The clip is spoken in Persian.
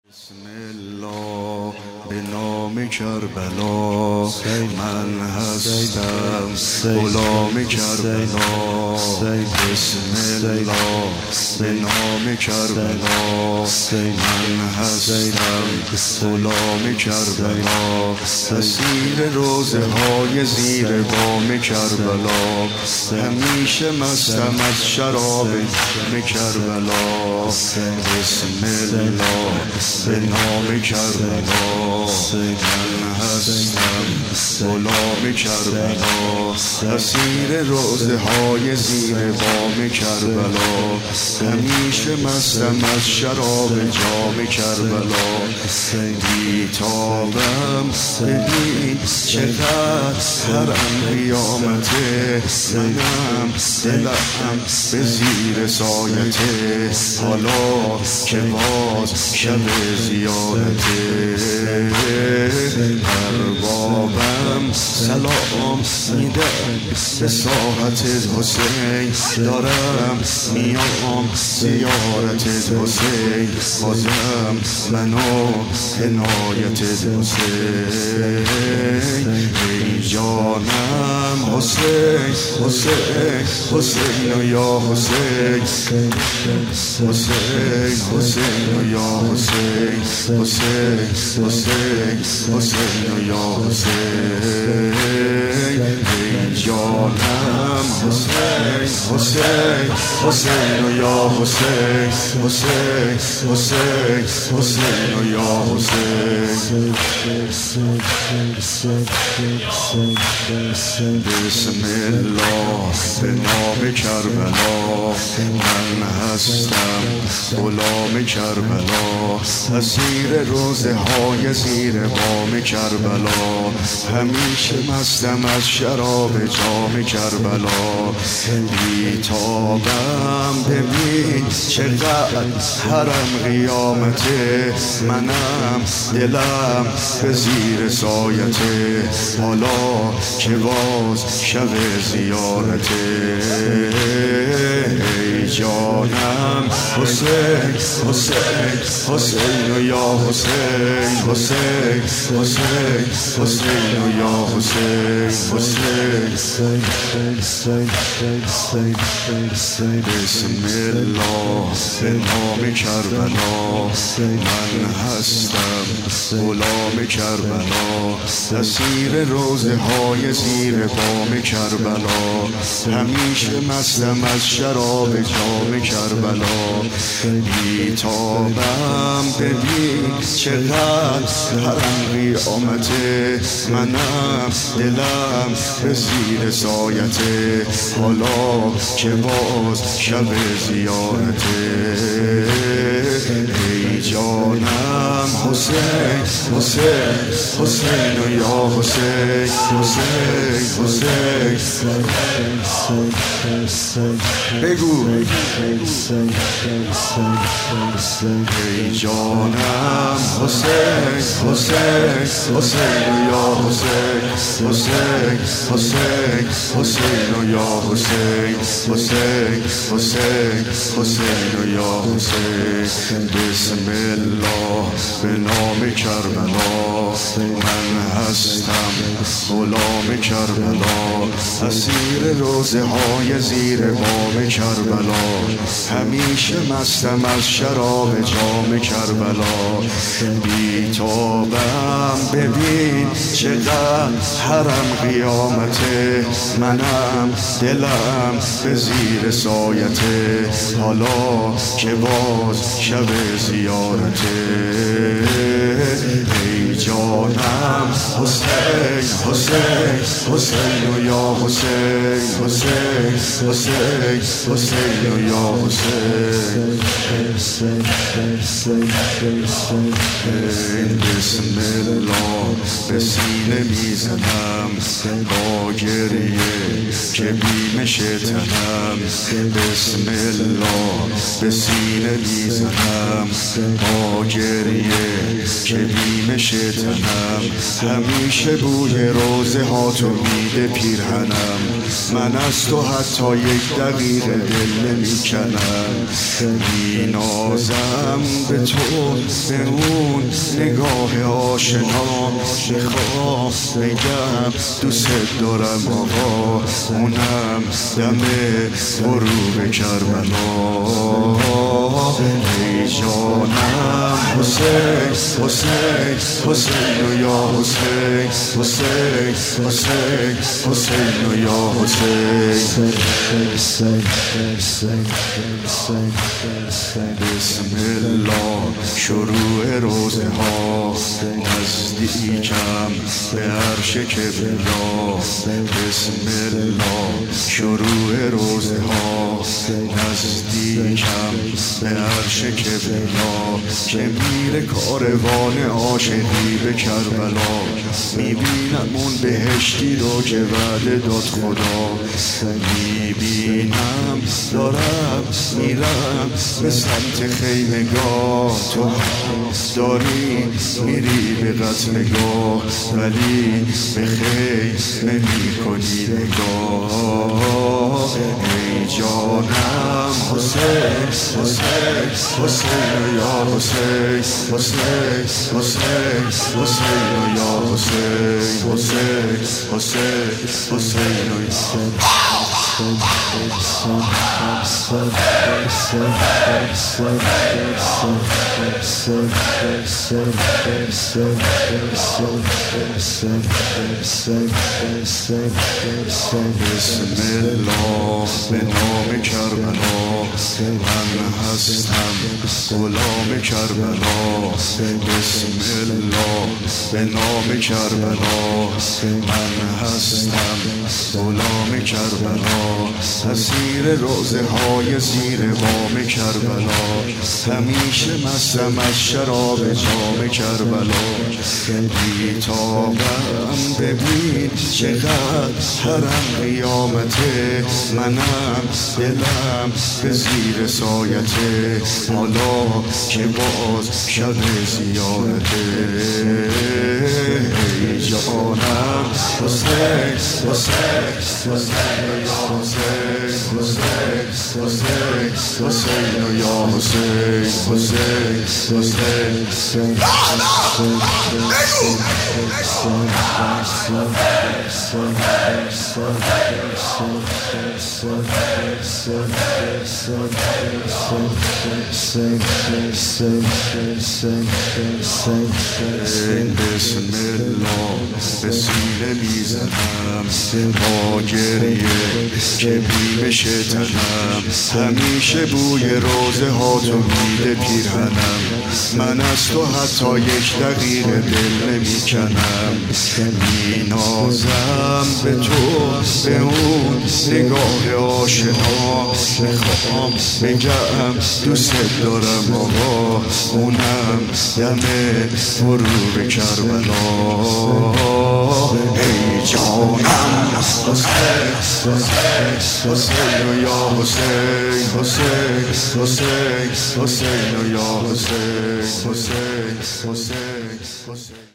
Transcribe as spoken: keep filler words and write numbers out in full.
بسم الله به نام کربلا، من هستم غلام کربلا. بسم الله به نام کربلا، من هستم غلام کربلا. اسیر روزه های زیر بام کربلا، همیشه مستم از شراب جام کربلا. بسم الله به نام کربلا، من هستم غلام کربلا. اسیر روزه های زیر بام کربلا، همیشه مستم از شراب جام کربلا. بیتابم ببین چقدر حرم قیامته، منم دلم به زیر سایته. حالا که باز شب زیارته، اربابم سلام میدم به ساحت حسین. دارم میام زیارت حسین، بازم منو عنایت حسین. ای جانم حسین، حسین، حسین و یا حسین، حسین، حسین و یا حسین، حسین، حسین، حسین و یا حسین. ای جانم حسین، حسین، حسین و یا حسین، حسین، حسین، حسین و یا حسین. بسم الله به نام کربلا، من هستم غلام کربلا. اسیر روزه های زیر بام کربلا، همیشه مستم از شراب جام کربلا. بیتابم ببین چقدر حرم قیامته، منم دلم به زیر سایته. حالا که باز شب زیارته، ای جانم حسین، حسین، حسین و یا حسین، حسین، حسین، حسین و یا حسین، حسین. بسم الله به نام کربلا، من هستم غلام کربلا. اسیر روزه های زیر بام کربلا، همیشه مستم از شراب جام کربلا. بیتابم ببین چقدر حرم قیامته، منم دلم به زیر سایته. حالا که باز شب زیارته، ای جانم حسین، حسین، حسین و یا حسین، حسین، حسین. بگو ای جانم حسین، حسین، حسین و یا حسین، حسین، حسین، حسین و یا حسین، حسین، حسین، حسین و یا حسین. بسم الله به نام کربلا، من هستم غلام کربلا. اسیر روزه های زیر بام کربلا، همیشه مستم از شراب جام کربلا. بیتابم ببین چقدر حرم قیامته، منم دلم به زیر سایته. حالا که باز شب زیارته، ای جانم حسین، حسین، حسین و یا حسین، حسین، حسین، حسین و یا حسین. بسم الله به سینه میزنم با گریه که بیمش تنم. بسم الله به سینه میزنم با گریه که بیمش تنم، همیشه بوی روزه ها تو میده پیرهنم. من از تو حتی یک دقیقه دل نمی کنم، می نازم به تو به اون نگاه آشنا، میخوام بگم دوست دارم آقا، اونم دم غروب کربلا. ای جانم حسین حسین حسین و یا حسین حسین حسین حسین و یا حسین. بسم الله شروع روزه ها، نزدیکم به عرش کبریا. بسم الله شروع روزه ها، نزدیکم به عرش کبریا، که میره کاروان عاشقی به کربلا. میبینم اون بهشتی رو که وعده داد خدا، میبینم دارم میرم به سمت خیمگاه. تو داری میری به قتلگاه، ولی به خیمه میکنی نگاه. ای جانم حسین حسین حسین یا حسین حسین حسین حسین یا حسین حسین حسین حسین بسم الله به نام کربلا، من هستم غلام کربلا. بسم الله به نام کربلا، من هستم غلام کربلا. اسیر روزه های زیر بام کربلا، همیشه مستم از شراب جام کربلا. بیتابم ببین چقدر حرم قیامته، منم دلم به زیر سایته، حالا که باز شب زیارته. ای جانم حسین حسین حسین یا حسین حسین حسین حسین یا حسین حسین حسین بسم الله به سینه میزنم با گریه که بیمش تنم، همیشه بوی روزه ها تو میده پیرهنم. من از تو حتی یک دقیقه دل نمی کنم، می نازم به تو به اون نگاه آشنا. میخوام بگم دوست دارم آقا، اونم دم غروب کربلا. ای جانم حسین حسین حسین یا حسین حسین حسین حسین یا حسین حسین حسین حسین